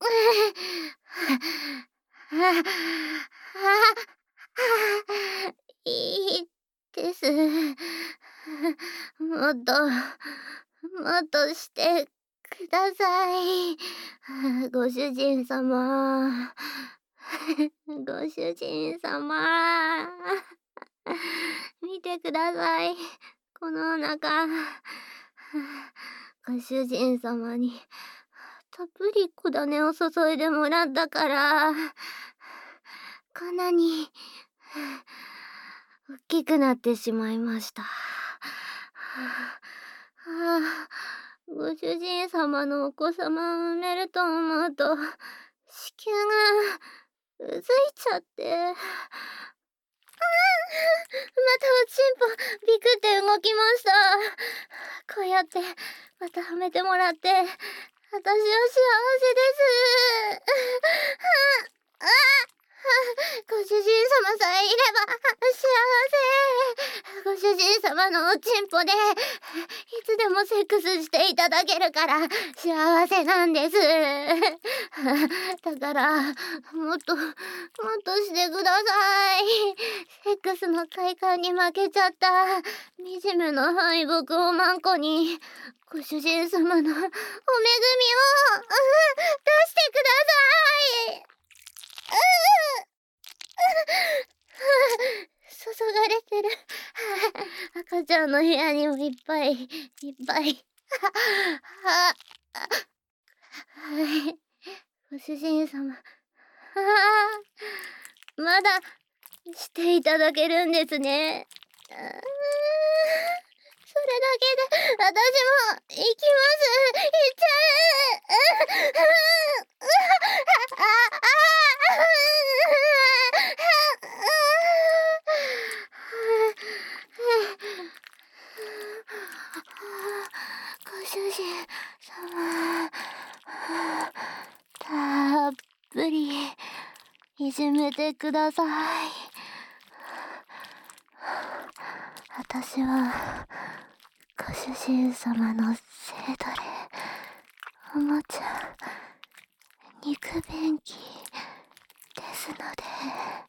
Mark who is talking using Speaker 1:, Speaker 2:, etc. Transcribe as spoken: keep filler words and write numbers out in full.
Speaker 1: いいです。もっと、もっとしてください。ご主人様。ご主人様。見てください。このお腹。ご主人様にたっぷり小種を注いでもらったから、こんなに大きくなってしまいました。はあ、ご主人様のお子様を産めると思うと、子宮がうずいちゃって。ああ、またおちんぽビクって動きました。こうやってまたはめてもらって、私は幸せです。ああ、ご主人様さえいれば幸せ。ご主人様のおちんぽでいつでもセックスしていただけるから幸せなんです。だからもっともっとしてください。セックスの快感に負けちゃった惨めな敗北をマンコに、ご主人様のお恵みを出してください。注がれてる。赤ちゃんの部屋にもいっぱいいっぱい。はい、ご主人様。まだしていただけるんですね。それだけで私も行きます。行っちゃう。ご主人様、たっぷりいじめてください。私はご主人様の性奴隷、おもちゃ、肉便器ですので。